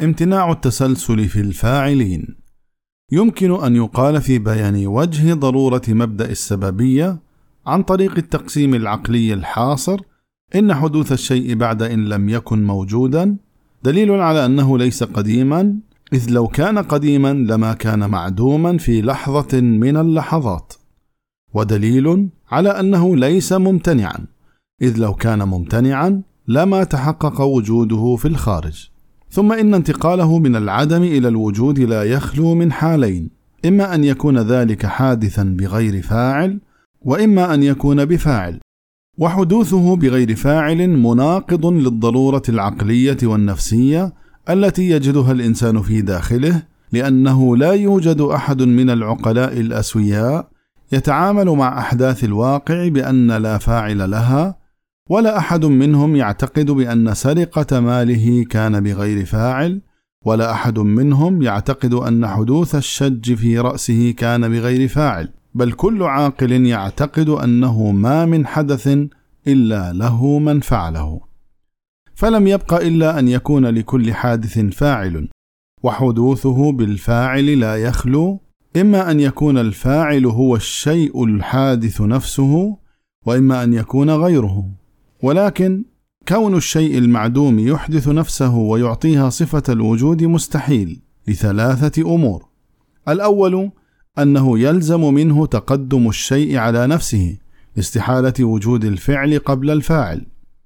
امتناع التسلسل في الفاعلين. يمكن أن يقال في بيان وجه ضرورة مبدأ السببية عن طريق التقسيم العقلي الحاصر إن حدوث الشيء بعد إن لم يكن موجودا دليل على أنه ليس قديما، إذ لو كان قديما لما كان معدوما في لحظة من اللحظات، ودليل على أنه ليس ممتنعا، إذ لو كان ممتنعا لما تحقق وجوده في الخارج. ثم إن انتقاله من العدم إلى الوجود لا يخلو من حالين، إما أن يكون ذلك حادثا بغير فاعل، وإما أن يكون بفاعل. وحدوثه بغير فاعل مناقض للضرورة العقلية والنفسية التي يجدها الإنسان في داخله، لأنه لا يوجد أحد من العقلاء الأسوياء يتعامل مع أحداث الواقع بأن لا فاعل لها، ولا أحد منهم يعتقد بأن سرقة ماله كان بغير فاعل، ولا أحد منهم يعتقد أن حدوث الشج في رأسه كان بغير فاعل، بل كل عاقل يعتقد أنه ما من حدث إلا له من فعله. فلم يبق إلا أن يكون لكل حادث فاعل، وحدوثه بالفاعل لا يخلو إما أن يكون الفاعل هو الشيء الحادث نفسه، وإما أن يكون غيره. ولكن كون الشيء المعدوم يحدث نفسه ويعطيها صفة الوجود مستحيل لثلاثة أمور. الأول أنه يلزم منه تقدم الشيء على نفسه لاستحالة وجود الفعل قبل الفاعل.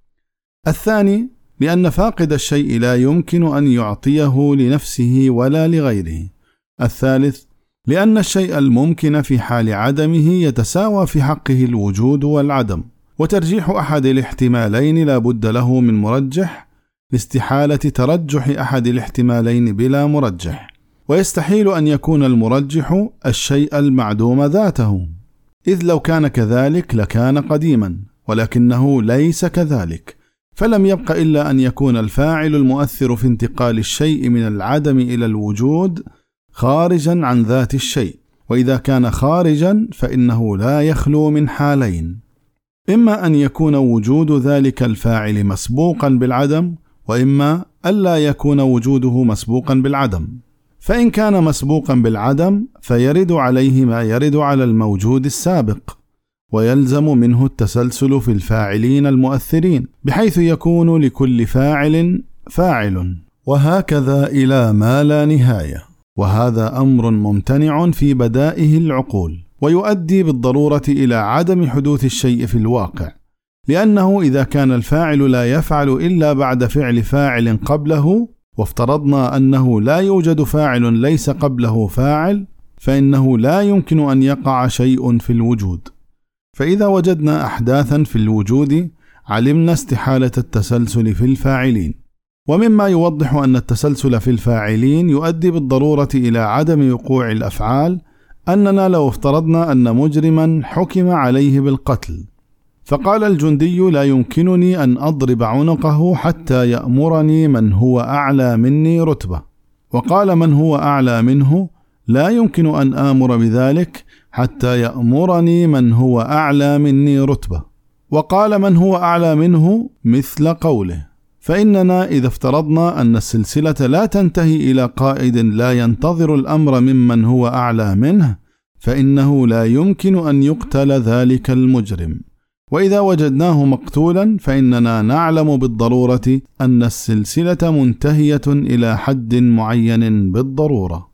الثاني لأن فاقد الشيء لا يمكن أن يعطيه لنفسه ولا لغيره. الثالث لأن الشيء الممكن في حال عدمه يتساوى في حقه الوجود والعدم، وترجيح أحد الاحتمالين لا بد له من مرجح لاستحالة ترجح أحد الاحتمالين بلا مرجح، ويستحيل أن يكون المرجح الشيء المعدوم ذاته، إذ لو كان كذلك لكان قديما، ولكنه ليس كذلك، فلم يبق إلا أن يكون الفاعل المؤثر في انتقال الشيء من العدم إلى الوجود خارجا عن ذات الشيء. وإذا كان خارجا فإنه لا يخلو من حالين، إما أن يكون وجود ذلك الفاعل مسبوقا بالعدم، وإما ألا يكون وجوده مسبوقا بالعدم. فإن كان مسبوقا بالعدم فيرد عليه ما يرد على الموجود السابق، ويلزم منه التسلسل في الفاعلين المؤثرين، بحيث يكون لكل فاعل فاعل، وهكذا إلى ما لا نهاية. وهذا أمر ممتنع في بدائه العقول، ويؤدي بالضرورة إلى عدم حدوث الشيء في الواقع، لأنه إذا كان الفاعل لا يفعل إلا بعد فعل فاعل قبله، وافترضنا أنه لا يوجد فاعل ليس قبله فاعل، فإنه لا يمكن أن يقع شيء في الوجود. فإذا وجدنا أحداثا في الوجود علمنا استحالة التسلسل في الفاعلين. ومما يوضح أن التسلسل في الفاعلين يؤدي بالضرورة إلى عدم وقوع الأفعال أننا لو افترضنا أن مجرما حكم عليه بالقتل، فقال الجندي لا يمكنني أن أضرب عنقه حتى يأمرني من هو أعلى مني رتبة، وقال من هو أعلى منه لا يمكن أن آمر بذلك حتى يأمرني من هو أعلى مني رتبة، وقال من هو أعلى منه مثل قوله. فإننا إذا افترضنا أن السلسلة لا تنتهي إلى قائد لا ينتظر الأمر ممن هو أعلى منه، فإنه لا يمكن أن يقتل ذلك المجرم. وإذا وجدناه مقتولا فإننا نعلم بالضرورة أن السلسلة منتهية إلى حد معين بالضرورة.